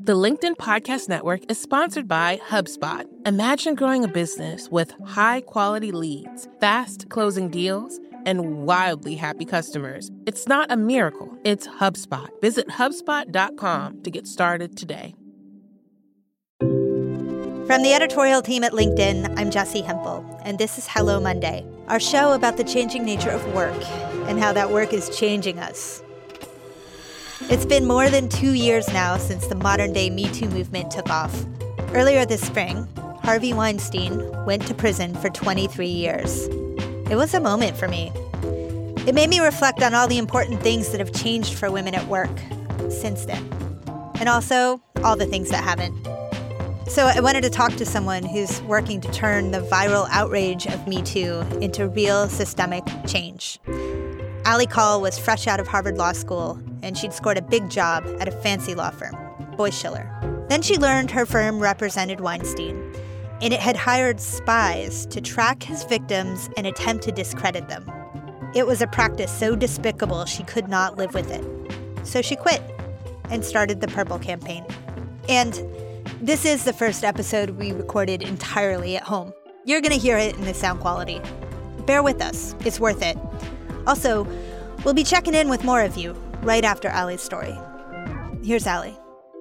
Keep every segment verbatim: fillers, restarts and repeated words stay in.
The LinkedIn Podcast Network is sponsored by HubSpot. Imagine growing a business with high-quality leads, fast closing deals, and wildly happy customers. It's not a miracle, it's HubSpot. Visit HubSpot dot com to get started today. From the editorial team at LinkedIn, I'm Jessi Hempel, and this is Hello Monday, our show about the changing nature of work and how that work is changing us. It's been more than two years now since the modern-day Me Too movement took off. Earlier this spring, Harvey Weinstein went to prison for twenty-three years. It was a moment for me. It made me reflect on all the important things that have changed for women at work since then, and also all the things that haven't. So I wanted to talk to someone who's working to turn the viral outrage of Me Too into real systemic change. Ali Call was fresh out of Harvard Law School, and she'd scored a big job at a fancy law firm, Boies Schiller. Then she learned her firm represented Weinstein, and it had hired spies to track his victims and attempt to discredit them. It was a practice so despicable she could not live with it. So she quit and started the Purple Campaign. And this is the first episode we recorded entirely at home. You're going to hear it in the sound quality. Bear with us. It's worth it. Also, we'll be checking in with more of you right after Ali's story. Here's Ali.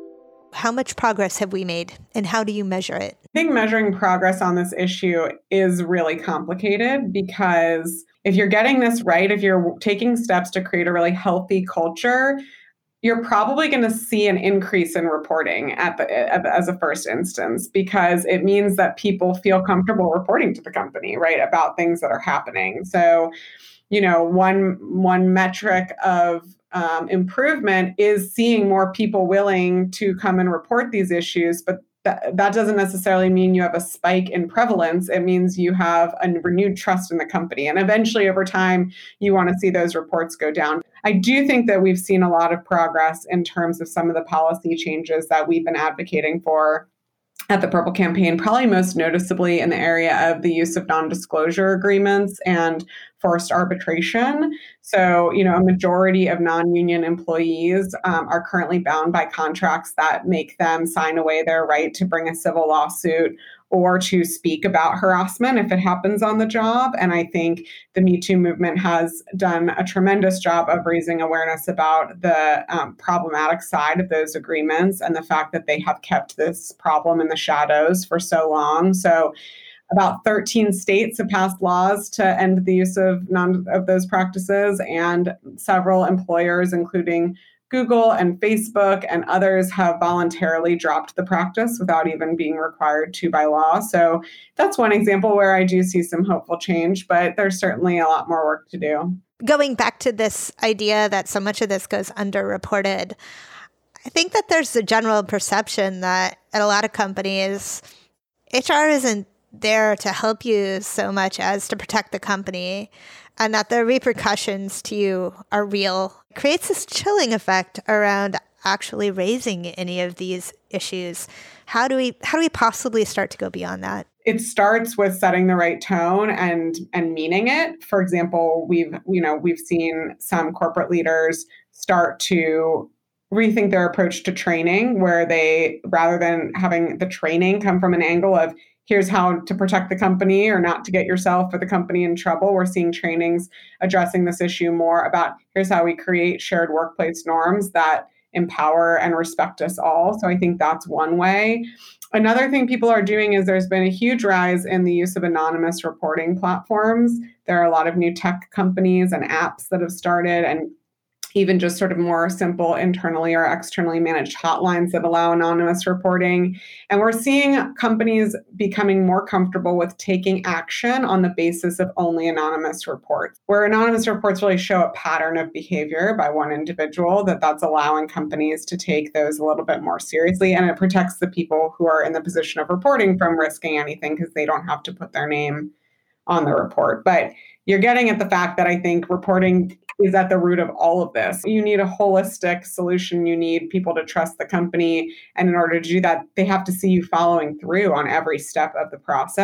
How much progress have we made, and how do you measure it? I think measuring progress on this issue is really complicated because if you're getting this right, if you're taking steps to create a really healthy culture, you're probably going to see an increase in reporting at the, as a first instance, because it means that people feel comfortable reporting to the company, right, about things that are happening. So, you know, one one metric of um, improvement is seeing more people willing to come and report these issues, but that, that doesn't necessarily mean you have a spike in prevalence. It means you have a renewed trust in the company. And eventually, over time, you want to see those reports go down. I do think that we've seen a lot of progress in terms of some of the policy changes that we've been advocating for at the Purple Campaign, probably most noticeably in the area of the use of non-disclosure agreements and forced arbitration. So, you know, a majority of non-union employees um, are currently bound by contracts that make them sign away their right to bring a civil lawsuit or to speak about harassment if it happens on the job. And I think the Me Too movement has done a tremendous job of raising awareness about the um, problematic side of those agreements and the fact that they have kept this problem in the shadows for so long. So about thirteen states have passed laws to end the use of non of those practices, and several employers, including Google and Facebook and others, have voluntarily dropped the practice without even being required to by law. So that's one example where I do see some hopeful change, but there's certainly a lot more work to do. Going back to this idea that so much of this goes underreported, I think that there's a general perception that at a lot of companies, H R isn't there to help you so much as to protect the company, and that the repercussions to you are real. It creates this chilling effect around actually raising any of these issues. How do we how do we possibly start to go beyond that? It starts with setting the right tone and and meaning it. For example, we've you know we've seen some corporate leaders start to rethink their approach to training, where they, rather than having the training come from an angle of here's how to protect the company or not to get yourself or the company in trouble, we're seeing trainings addressing this issue more about here's how we create shared workplace norms that empower and respect us all. So I think that's one way. Another thing people are doing is there's been a huge rise in the use of anonymous reporting platforms. There are a lot of new tech companies and apps that have started, and even just sort of more simple internally or externally managed hotlines that allow anonymous reporting. And we're seeing companies becoming more comfortable with taking action on the basis of only anonymous reports, where anonymous reports really show a pattern of behavior by one individual, that that's allowing companies to take those a little bit more seriously. And it protects the people who are in the position of reporting from risking anything because they don't have to put their name on the report. But you're getting at the fact that I think reporting is at the root of all of this. You need a holistic solution. You need people to trust the company. And in order to do that, they have to see you following through on every step of the process.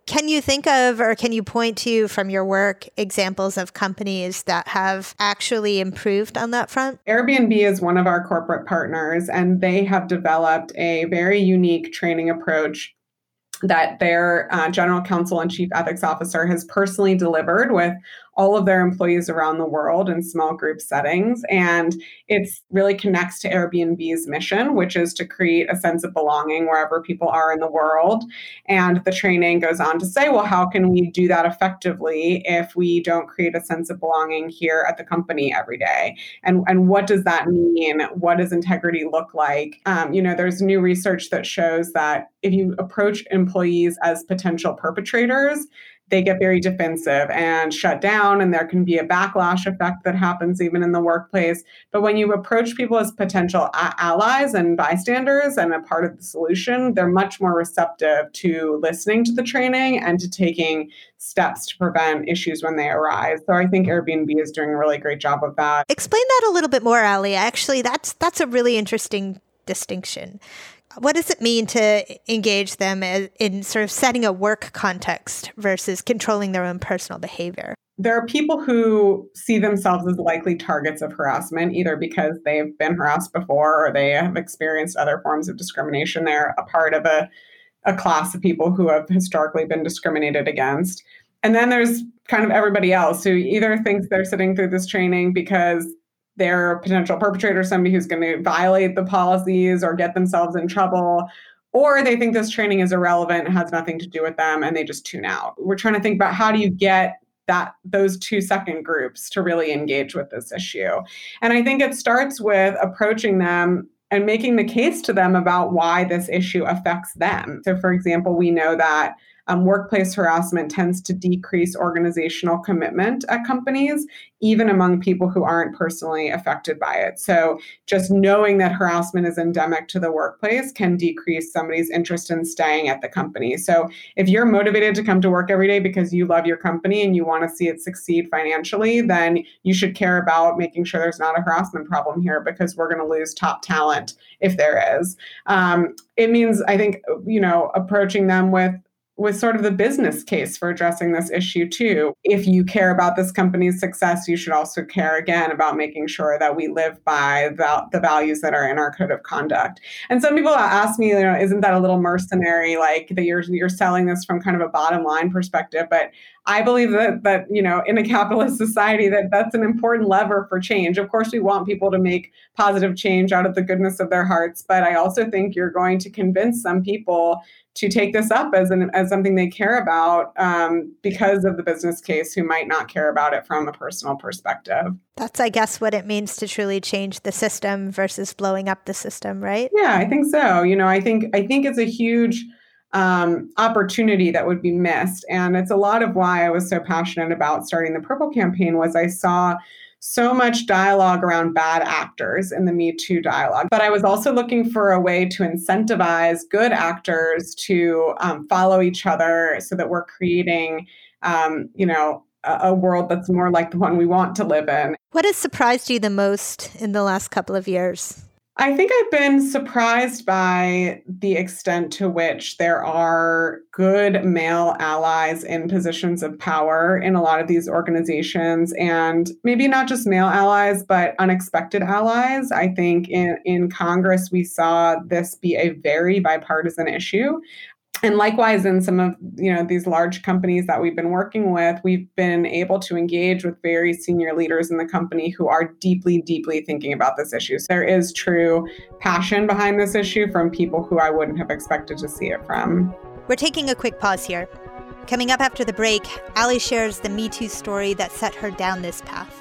Can you think of, or can you point to from your work, examples of companies that have actually improved on that front? Airbnb is one of our corporate partners, and they have developed a very unique training approach that their uh, general counsel and chief ethics officer has personally delivered with all of their employees around the world in small group settings. And it's really connects to Airbnb's mission, which is to create a sense of belonging wherever people are in the world. And the training goes on to say, well, how can we do that effectively if we don't create a sense of belonging here at the company every day? And, and what does that mean? What does integrity look like? Um, you know, there's new research that shows that if you approach employees as potential perpetrators, they get very defensive and shut down, and there can be a backlash effect that happens even in the workplace. But when you approach people as potential a- allies and bystanders and a part of the solution, they're much more receptive to listening to the training and to taking steps to prevent issues when they arise. So I think Airbnb is doing a really great job of that. Explain that a little bit more, Ali. Actually, that's that's a really interesting distinction. What does it mean to engage them in sort of setting a work context versus controlling their own personal behavior? There are people who see themselves as likely targets of harassment, either because they've been harassed before or they have experienced other forms of discrimination. They're a part of a, a class of people who have historically been discriminated against. And then there's kind of everybody else who either thinks they're sitting through this training because they're a potential perpetrator, somebody who's going to violate the policies or get themselves in trouble, or they think this training is irrelevant, has nothing to do with them, and they just tune out. We're trying to think about how do you get that those two second groups to really engage with this issue. And I think it starts with approaching them and making the case to them about why this issue affects them. So, for example, we know that Um, workplace harassment tends to decrease organizational commitment at companies, even among people who aren't personally affected by it. So just knowing that harassment is endemic to the workplace can decrease somebody's interest in staying at the company. So if you're motivated to come to work every day because you love your company and you want to see it succeed financially, then you should care about making sure there's not a harassment problem here, because we're going to lose top talent if there is. Um, it means, I think, you know, approaching them with with sort of the business case for addressing this issue too. If you care about this company's success, you should also care again about making sure that we live by the, the values that are in our code of conduct. And some people ask me, you know, isn't that a little mercenary, like that you're you're selling this from kind of a bottom line perspective? But I believe that that, you know, in a capitalist society, that that's an important lever for change. Of course, we want people to make positive change out of the goodness of their hearts, but I also think you're going to convince some people to take this up as an as something they care about um, because of the business case, who might not care about it from a personal perspective. That's, I guess, what it means to truly change the system versus blowing up the system, right? Yeah, I think so. You know, I think I think it's a huge um, opportunity that would be missed, and it's a lot of why I was so passionate about starting the Purple campaign. Was I saw so much dialogue around bad actors in the Me Too dialogue. But I was also looking for a way to incentivize good actors to um, follow each other so that we're creating, um, you know, a, a world that's more like the one we want to live in. What has surprised you the most in the last couple of years? I think I've been surprised by the extent to which there are good male allies in positions of power in a lot of these organizations, and maybe not just male allies, but unexpected allies. I think in, in Congress, we saw this be a very bipartisan issue. And likewise, in some of you know these large companies that we've been working with, we've been able to engage with very senior leaders in the company who are deeply, deeply thinking about this issue. So there is true passion behind this issue from people who I wouldn't have expected to see it from. We're taking a quick pause here. Coming up after the break, Ali shares the Me Too story that set her down this path.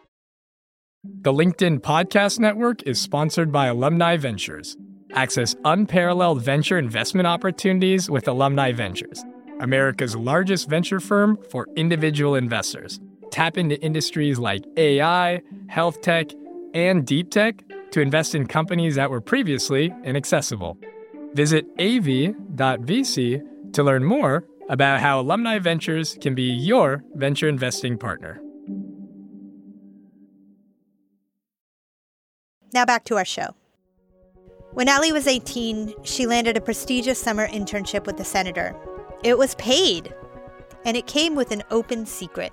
The LinkedIn Podcast Network is sponsored by Alumni Ventures. Access unparalleled venture investment opportunities with Alumni Ventures, America's largest venture firm for individual investors. Tap into industries like A I, health tech, and deep tech to invest in companies that were previously inaccessible. Visit a v dot v c to learn more about how Alumni Ventures can be your venture investing partner. Now back to our show. When Ali was eighteen, she landed a prestigious summer internship with the senator. It was paid, and it came with an open secret.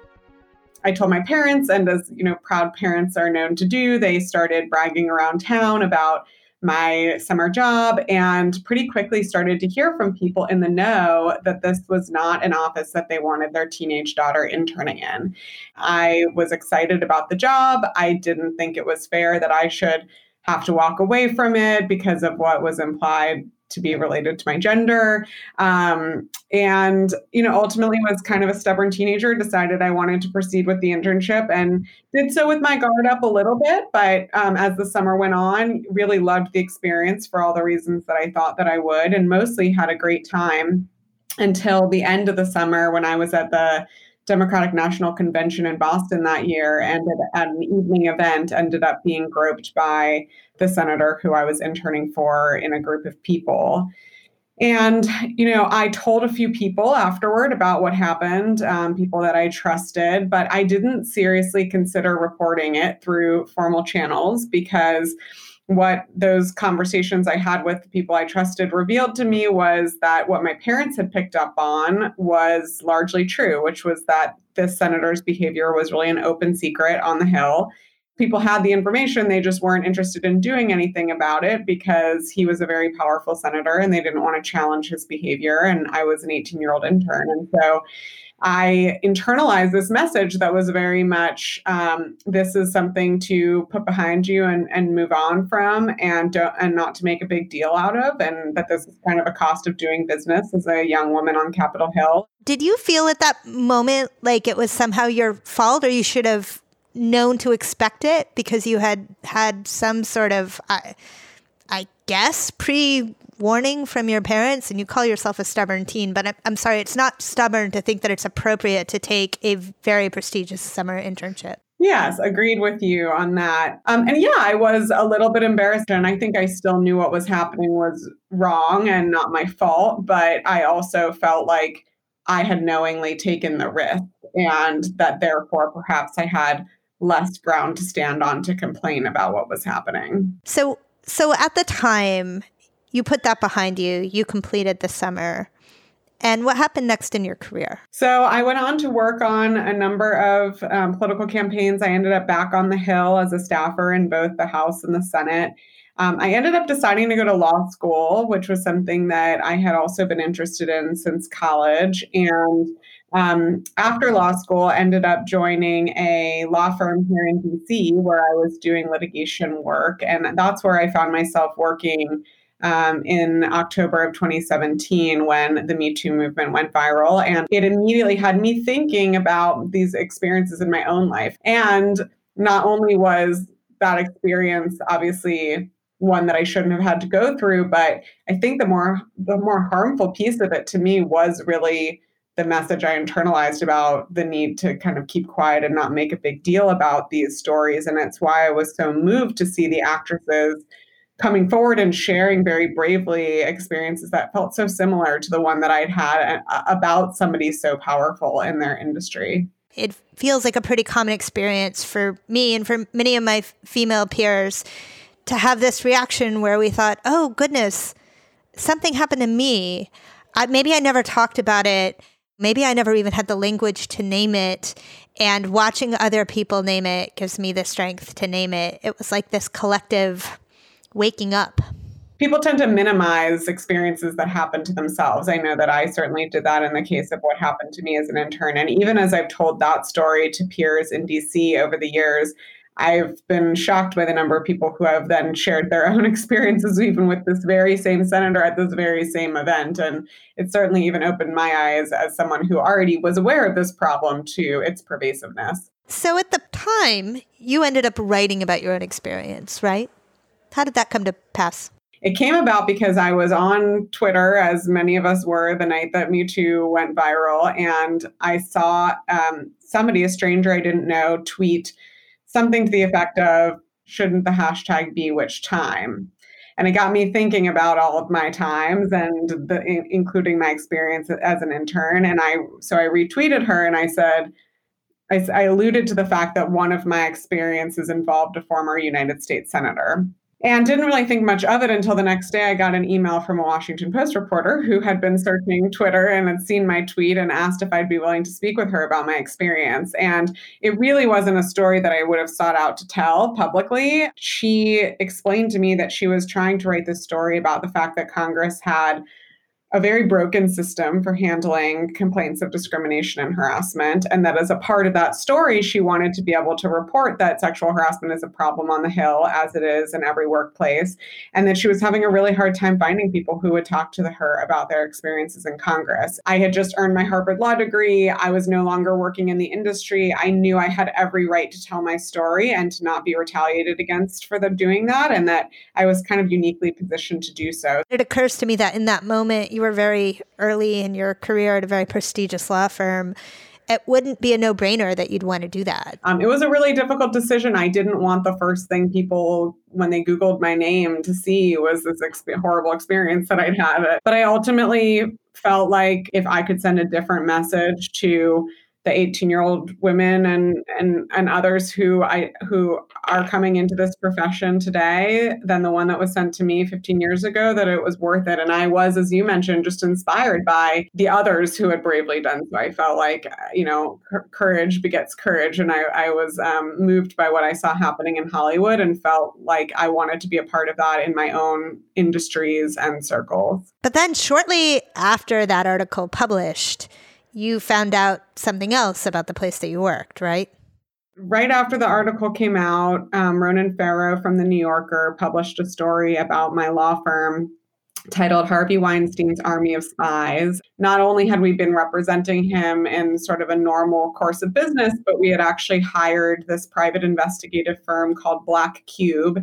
I told my parents, and as you know, proud parents are known to do, they started bragging around town about my summer job and pretty quickly started to hear from people in the know that this was not an office that they wanted their teenage daughter interning in. I was excited about the job. I didn't think it was fair that I should have to walk away from it because of what was implied to be related to my gender. Um, and, you know, ultimately was kind of a stubborn teenager, decided I wanted to proceed with the internship and did so with my guard up a little bit. But um, as the summer went on, really loved the experience for all the reasons that I thought that I would, and mostly had a great time until the end of the summer when I was at the Democratic National Convention in Boston that year, and at an evening event ended up being groped by the senator who I was interning for in a group of people. And, you know, I told a few people afterward about what happened, um, people that I trusted, but I didn't seriously consider reporting it through formal channels because what those conversations I had with the people I trusted revealed to me was that what my parents had picked up on was largely true, which was that this senator's behavior was really an open secret on the Hill. People had the information, they just weren't interested in doing anything about it because he was a very powerful senator and they didn't want to challenge his behavior. And I was an eighteen-year-old intern. And so I internalized this message that was very much, um, this is something to put behind you and, and move on from and don't, and not to make a big deal out of, and that this is kind of a cost of doing business as a young woman on Capitol Hill. Did you feel at that moment like it was somehow your fault, or you should have known to expect it because you had had some sort of, I, I guess, pre warning from your parents, and you call yourself a stubborn teen, but I'm, I'm sorry, it's not stubborn to think that it's appropriate to take a very prestigious summer internship. Yes, agreed with you on that. Um, and yeah, I was a little bit embarrassed, and I think I still knew what was happening was wrong and not my fault, but I also felt like I had knowingly taken the risk and that therefore perhaps I had less ground to stand on to complain about what was happening. So, so at the time, you put that behind you, you completed the summer. And what happened next in your career? So I went on to work on a number of um, political campaigns. I ended up back on the Hill as a staffer in both the House and the Senate. Um, I ended up deciding to go to law school, which was something that I had also been interested in since college. And um, after law school, I ended up joining a law firm here in D C where I was doing litigation work. And that's where I found myself working Um, in October of twenty seventeen when the Me Too movement went viral. And it immediately had me thinking about these experiences in my own life. And not only was that experience obviously one that I shouldn't have had to go through, but I think the more the more harmful piece of it to me was really the message I internalized about the need to kind of keep quiet and not make a big deal about these stories. And it's why I was so moved to see the actresses coming forward and sharing very bravely experiences that felt so similar to the one that I'd had about somebody so powerful in their industry. It feels like a pretty common experience for me and for many of my f- female peers to have this reaction where we thought, oh, goodness, something happened to me. I, maybe I never talked about it. Maybe I never even had the language to name it. And watching other people name it gives me the strength to name it. It was like this collective waking up. People tend to minimize experiences that happen to themselves. I know that I certainly did that in the case of what happened to me as an intern. And even as I've told that story to peers in D C over the years, I've been shocked by the number of people who have then shared their own experiences, even with this very same senator at this very same event. And it certainly even opened my eyes as someone who already was aware of this problem to its pervasiveness. So at the time, you ended up writing about your own experience, right? How did that come to pass? It came about because I was on Twitter, as many of us were, the night that Me Too went viral. And I saw um, somebody, a stranger I didn't know, tweet something to the effect of, shouldn't the hashtag be which time? And it got me thinking about all of my times and the, in, including my experience as an intern. And I so I retweeted her and I said, I, I alluded to the fact that one of my experiences involved a former United States senator. And didn't really think much of it until the next day. I got an email from a Washington Post reporter who had been searching Twitter and had seen my tweet and asked if I'd be willing to speak with her about my experience. And it really wasn't a story that I would have sought out to tell publicly. She explained to me that she was trying to write this story about the fact that Congress had a very broken system for handling complaints of discrimination and harassment. And that as a part of that story, she wanted to be able to report that sexual harassment is a problem on the Hill, as it is in every workplace, and that she was having a really hard time finding people who would talk to her about their experiences in Congress. I had just earned my Harvard Law degree. I was no longer working in the industry. I knew I had every right to tell my story and to not be retaliated against for them doing that, and that I was kind of uniquely positioned to do so. It occurs to me that in that moment, you were very early in your career at a very prestigious law firm. It wouldn't be a no-brainer that you'd want to do that. Um, it was a really difficult decision. I didn't want the first thing people, when they Googled my name, to see was this ex- horrible experience that I'd had. But I ultimately felt like if I could send a different message to the eighteen-year-old women and and and others who I who are coming into this profession today than the one that was sent to me fifteen years ago, that it was worth it. And I was, as you mentioned, just inspired by the others who had bravely done so. I felt like, you know, courage begets courage. And I, I was um, moved by what I saw happening in Hollywood and felt like I wanted to be a part of that in my own industries and circles. But then shortly after that article published, you found out something else about the place that you worked, right? Right after the article came out, um, Ronan Farrow from The New Yorker published a story about my law firm titled Harvey Weinstein's Army of Spies. Not only had we been representing him in sort of a normal course of business, but we had actually hired this private investigative firm called Black Cube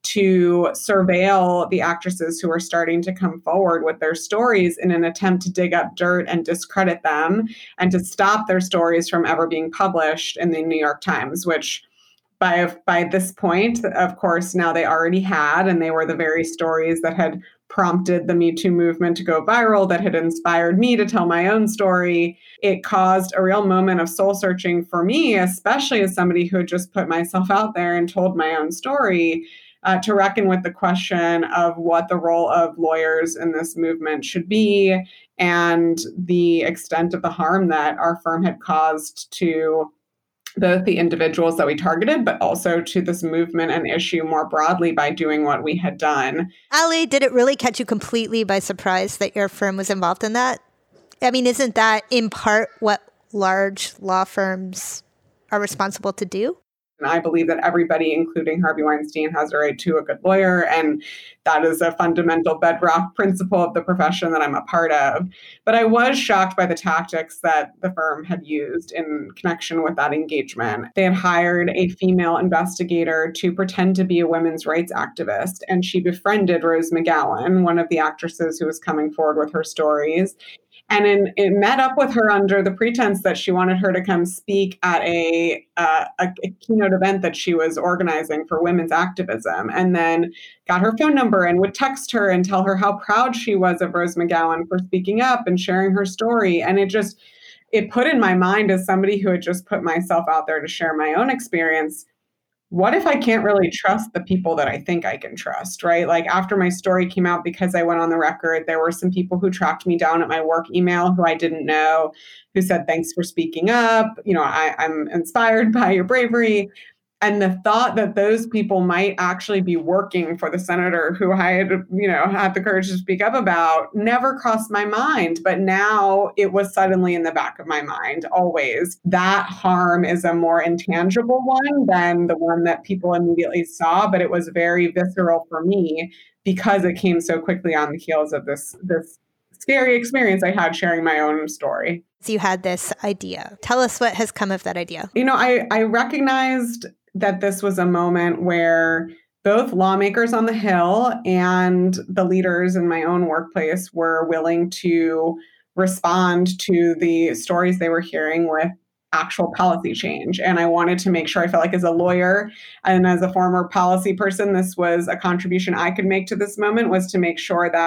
to surveil the actresses who were starting to come forward with their stories in an attempt to dig up dirt and discredit them and to stop their stories from ever being published in the New York Times, which by, by this point, of course, now they already had, and they were the very stories that had prompted the Me Too movement to go viral, that had inspired me to tell my own story. It caused a real moment of soul searching for me, especially as somebody who had just put myself out there and told my own story, uh, to reckon with the question of what the role of lawyers in this movement should be and the extent of the harm that our firm had caused to both the individuals that we targeted, but also to this movement and issue more broadly by doing what we had done. Ali, did it really catch you completely by surprise that your firm was involved in that? I mean, isn't that in part what large law firms are responsible to do? And I believe that everybody, including Harvey Weinstein, has a right to a good lawyer. And that is a fundamental bedrock principle of the profession that I'm a part of. But I was shocked by the tactics that the firm had used in connection with that engagement. They had hired a female investigator to pretend to be a women's rights activist. And she befriended Rose McGowan, one of the actresses who was coming forward with her stories. And in, it met up with her under the pretense that she wanted her to come speak at a, uh, a, a keynote event that she was organizing for women's activism, and then got her phone number and would text her and tell her how proud she was of Rose McGowan for speaking up and sharing her story. And it just, it put in my mind, as somebody who had just put myself out there to share my own experience, what if I can't really trust the people that I think I can trust, right? Like after my story came out, because I went on the record, there were some people who tracked me down at my work email who I didn't know, who said, thanks for speaking up. You know, I, I'm inspired by your bravery. And the thought that those people might actually be working for the senator who I had, you know, had the courage to speak up about never crossed my mind. But now it was suddenly in the back of my mind, always. That harm is a more intangible one than the one that people immediately saw. But it was very visceral for me because it came so quickly on the heels of this, this scary experience I had sharing my own story. So you had this idea. Tell us what has come of that idea. You know, I, I recognized that this was a moment where both lawmakers on the Hill and the leaders in my own workplace were willing to respond to the stories they were hearing with actual policy change. And I wanted to make sure, I felt like as a lawyer and as a former policy person, this was a contribution I could make to this moment, was to make sure that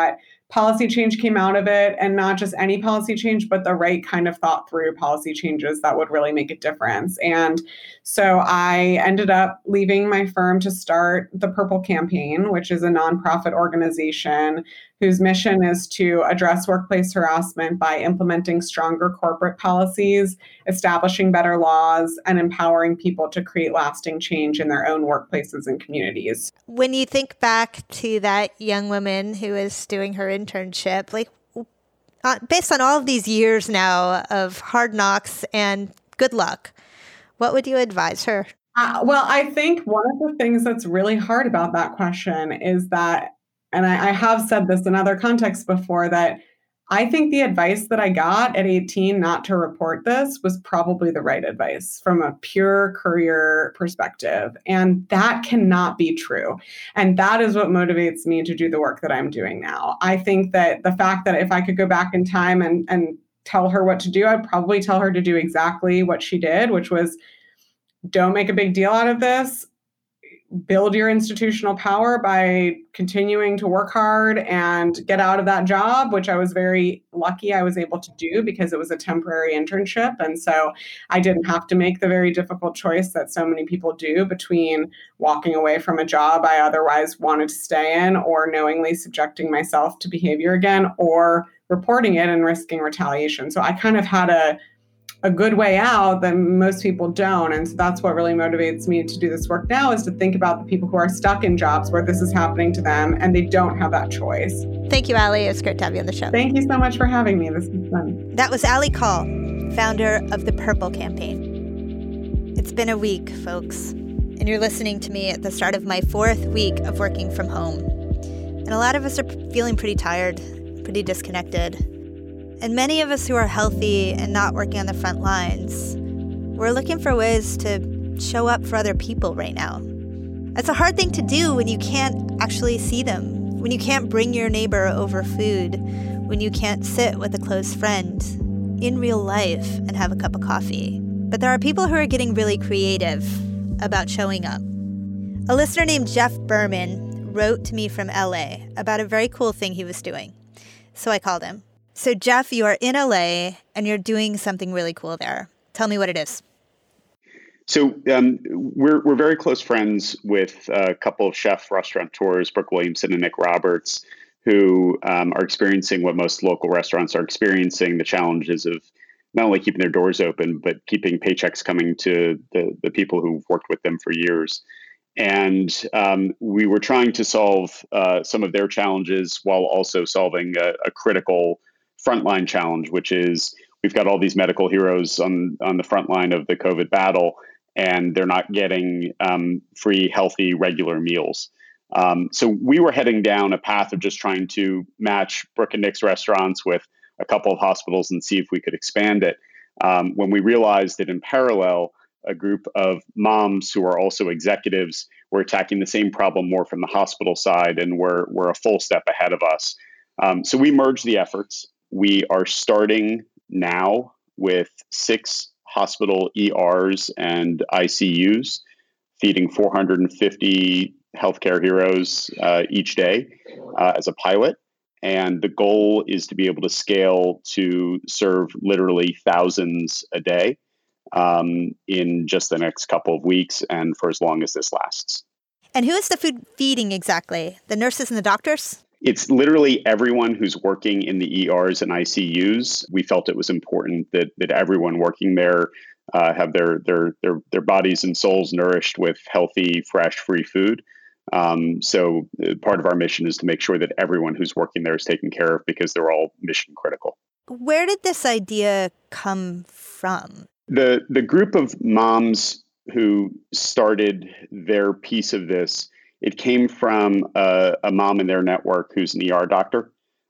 policy change came out of it, and not just any policy change, but the right kind of thought through policy changes that would really make a difference. And so I ended up leaving my firm to start the Purple Campaign, which is a nonprofit organization whose mission is to address workplace harassment by implementing stronger corporate policies, establishing better laws, and empowering people to create lasting change in their own workplaces and communities. When you think back to that young woman who is doing her internship, like uh, based on all of these years now of hard knocks and good luck, what would you advise her? Uh, well, I think one of the things that's really hard about that question is that, and I, I have said this in other contexts before, that I think the advice that I got at eighteen not to report this was probably the right advice from a pure career perspective. And that cannot be true. And that is what motivates me to do the work that I'm doing now. I think that the fact that if I could go back in time and, and tell her what to do, I'd probably tell her to do exactly what she did, which was don't make a big deal out of this. Build your institutional power by continuing to work hard and get out of that job, which I was very lucky I was able to do because it was a temporary internship. And so I didn't have to make the very difficult choice that so many people do between walking away from a job I otherwise wanted to stay in, or knowingly subjecting myself to behavior again, or reporting it and risking retaliation. So I kind of had a a good way out that most people don't. And so that's what really motivates me to do this work now, is to think about the people who are stuck in jobs where this is happening to them and they don't have that choice. Thank you, Allie. It's great to have you on the show. Thank you so much for having me. This was fun. That was Allie Call, founder of the Purple Campaign. It's been a week, folks, and you're listening to me at the start of my fourth week of working from home. And a lot of us are feeling pretty tired, pretty disconnected. And many of us who are healthy and not working on the front lines, we're looking for ways to show up for other people right now. It's a hard thing to do when you can't actually see them, when you can't bring your neighbor over food, when you can't sit with a close friend in real life and have a cup of coffee. But there are people who are getting really creative about showing up. A listener named Jeff Berman wrote to me from L A about a very cool thing he was doing. So I called him. So, Jeff, you are in L A and you're doing something really cool there. Tell me what it is. So um, we're we're very close friends with a couple of chef restaurateurs, Brooke Williamson and Nick Roberts, who um, are experiencing what most local restaurants are experiencing, the challenges of not only keeping their doors open, but keeping paychecks coming to the, the people who've worked with them for years. And um, we were trying to solve uh, some of their challenges while also solving a, a critical frontline challenge, which is we've got all these medical heroes on, on the front line of the COVID battle, and they're not getting um, free, healthy, regular meals. Um, so we were heading down a path of just trying to match Brooke and Nick's restaurants with a couple of hospitals and see if we could expand it. Um, when we realized that in parallel, a group of moms who are also executives were attacking the same problem more from the hospital side and were, were a full step ahead of us. Um, so we merged the efforts. We are starting now with six hospital E Rs and I C Us, feeding four hundred fifty healthcare heroes uh, each day uh, as a pilot. And the goal is to be able to scale to serve literally thousands a day um, in just the next couple of weeks and for as long as this lasts. And who is the food feeding exactly? The nurses and the doctors? It's literally everyone who's working in the E Rs and I C Us. We felt it was important that that everyone working there uh, have their their their their bodies and souls nourished with healthy, fresh, free food. Um, so uh, part of our mission is to make sure that everyone who's working there is taken care of because they're all mission critical. Where did this idea come from? The the group of moms who started their piece of this, it came from a, a mom in their network who's an E R doctor,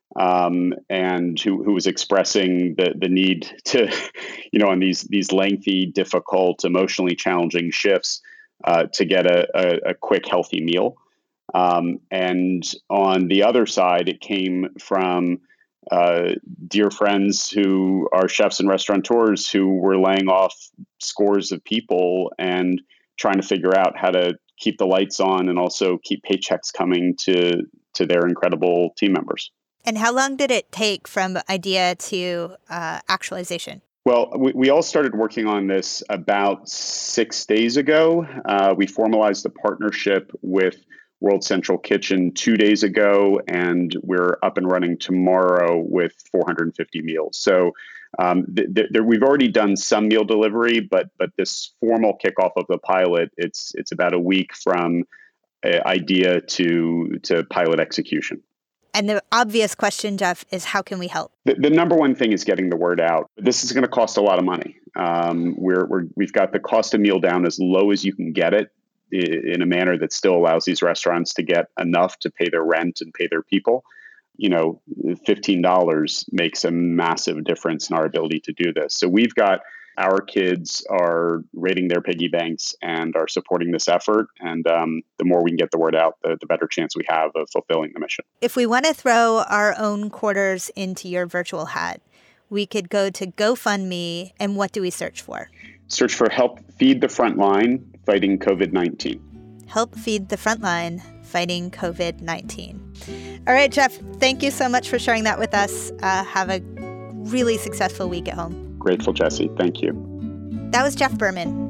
um, and who, who was expressing the the need to, you know, on these these lengthy, difficult, emotionally challenging shifts, uh, to get a, a, a quick, healthy meal. Um, and on the other side, it came from uh, dear friends who are chefs and restaurateurs who were laying off scores of people and trying to figure out how to keep the lights on and also keep paychecks coming to to their incredible team members. And how long did it take from idea to uh, actualization? Well, we, we all started working on this about six days ago. Uh, we formalized a partnership with World Central Kitchen two days ago, and we're up and running tomorrow with four hundred fifty meals. So um, th- th- we've already done some meal delivery, but but this formal kickoff of the pilot, it's it's about a week from uh, idea to to pilot execution. And the obvious question, Jeff, is how can we help? The, the number one thing is getting the word out. This is going to cost a lot of money. Um, we're, we're, we've got the cost of meal down as low as you can get it in a manner that still allows these restaurants to get enough to pay their rent and pay their people. You know, fifteen dollars makes a massive difference in our ability to do this. So we've got our kids are rating their piggy banks and are supporting this effort. And um, the more we can get the word out, the, the better chance we have of fulfilling the mission. If we want to throw our own quarters into your virtual hat, we could go to GoFundMe. And what do we search for? Search for Help Feed the Frontline Fighting COVID nineteen. Help Feed the Frontline Fighting COVID nineteen. All right, Jeff, thank you so much for sharing that with us. Uh, have a really successful week at home. Grateful, Jesse. Thank you. That was Jeff Berman.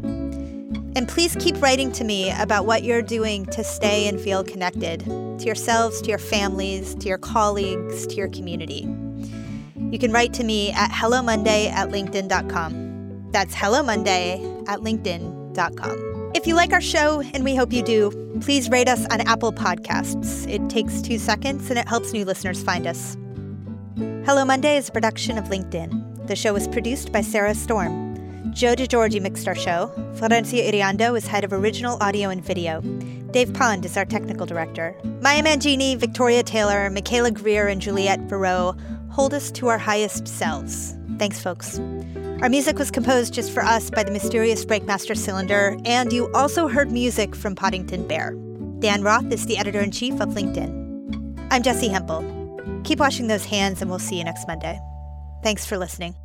And please keep writing to me about what you're doing to stay and feel connected to yourselves, to your families, to your colleagues, to your community. You can write to me at hello monday at linkedin dot com. That's hello monday at linkedin dot com. If you like our show, and we hope you do, please rate us on Apple Podcasts. It takes two seconds and it helps new listeners find us. Hello Monday is a production of LinkedIn. The show was produced by Sarah Storm. Joe DeGiorgi mixed our show. Florencia Iriando is head of original audio and video. Dave Pond is our technical director. Maya Mangini, Victoria Taylor, Michaela Greer, and Juliette Verreau hold us to our highest selves. Thanks, folks. Our music was composed just for us by the mysterious Breakmaster Cylinder, and you also heard music from Poddington Bear. Dan Roth is the editor-in-chief of LinkedIn. I'm Jessi Hempel. Keep washing those hands, and we'll see you next Monday. Thanks for listening.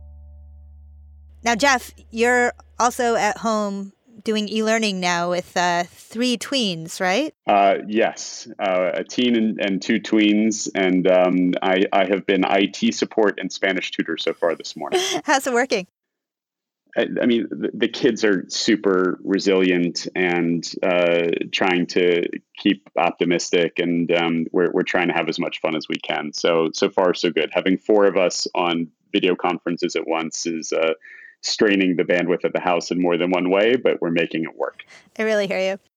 Now, Jeff, you're also at home doing e-learning now with uh, three tweens, right? Uh, yes, uh, a teen and, and two tweens. And um, I, I have been I T support and Spanish tutor so far this morning. How's it working? I, I mean, the, the kids are super resilient and uh, trying to keep optimistic. And um, we're, we're trying to have as much fun as we can. So, so far, so good. Having four of us on video conferences at once is uh, straining the bandwidth of the house in more than one way, but we're making it work. I really hear you.